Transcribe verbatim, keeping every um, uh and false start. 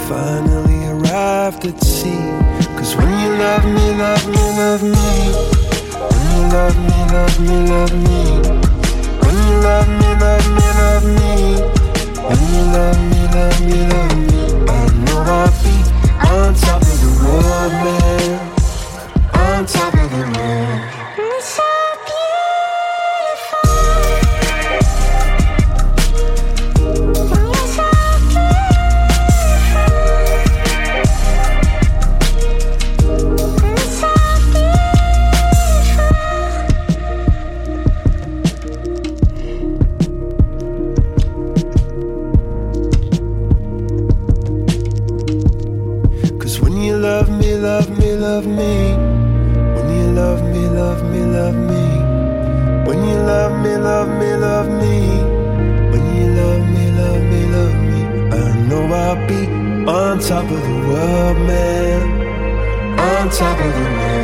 finally arrived at sea. Cause when you love me, love me, love me, when you love me, love me, love me, when you love me, love me, love me, when you love me, love me, love me, I know I'll be on top of the world, man, on top of the world. You're so love me, love me, love me. When you love me, love me, love me. When you love me, love me, love me. When you love me, love me, love me. I know I'll be on top of the world, man. On top of the world.